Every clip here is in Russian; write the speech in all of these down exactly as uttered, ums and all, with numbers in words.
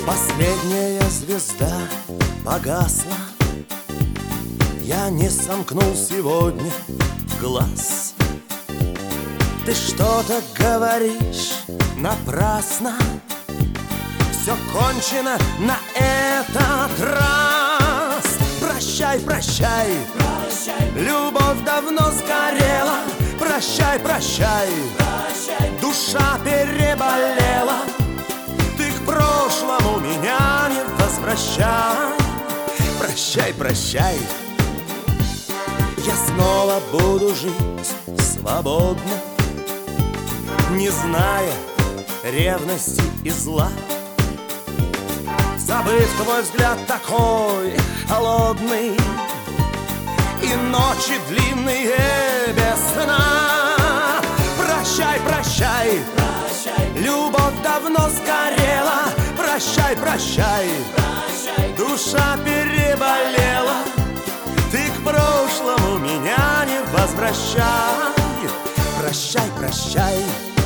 Последняя звезда погасла, я не сомкнул сегодня глаз. Ты что-то говоришь напрасно, все кончено на этот раз. Прощай, прощай, прощай, любовь давно сгорела. Прощай, прощай, прощай, душа переболела. Ты к прошлому меня не возвращай. Прощай, прощай, я снова буду жить свободно, не зная ревности и зла. Забыв твой взгляд такой холодный и ночи длинные без сна. Прощай, прощай, прощай, любовь давно сгорела. Прощай, прощай, прощай, душа переболела. Ты к прошлому меня не возвращай. Прощай, прощай,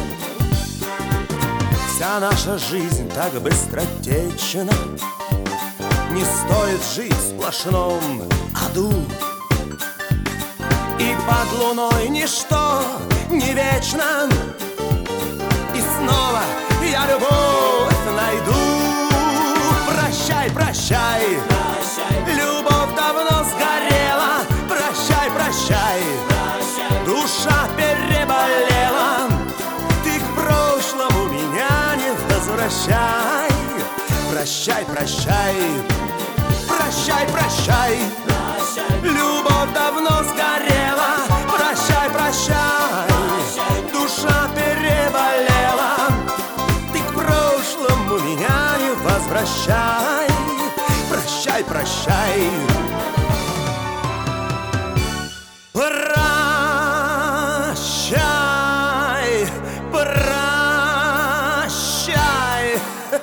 вся наша жизнь так быстротечна. Не стоит жить в сплошном аду, и под луной ничто не вечно. И снова я любовь найду. Прощай, прощай, прощай, любовь давно сгорела. Прощай, прощай, прощай, душа переболела. Ты к прошлому меня не возвращай. Прощай, прощай, прощай, прощай, прощай, любовь давно сгорела. Прощай, прощай, прощай, душа переболела. Ты к прошлому меня не возвращай. Прощай, прощай, прощай, прощай.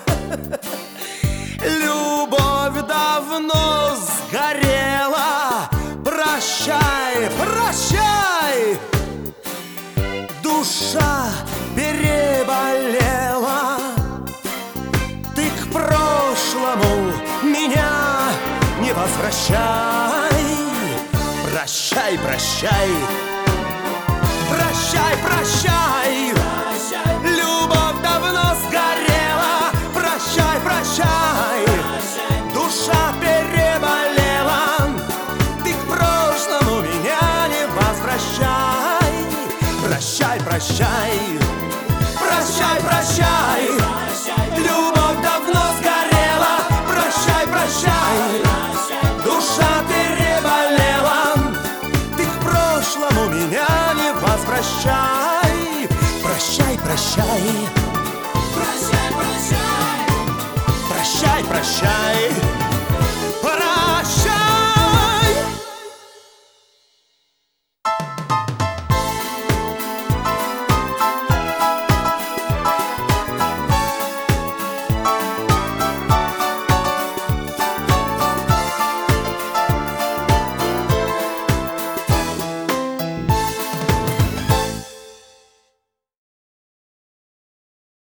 Любовь давно сгорела. Прощай, прощай, душа переболела. Ты к прошлому меня не возвращай. Прощай, прощай, прощай, прощай, прощай, любовь давно сгорела. Прощай, прощай, прощай, душа переболела. Ты к прошлому меня не возвращай. Прощай, прощай, прощай, прощай, прощай, любовь давно сгорела. Прощай, прощай, прощай, душа переболела. Ты к прошлому меня не возвращай. Прощай, прощай, прощай, прощай, прощай, прощай.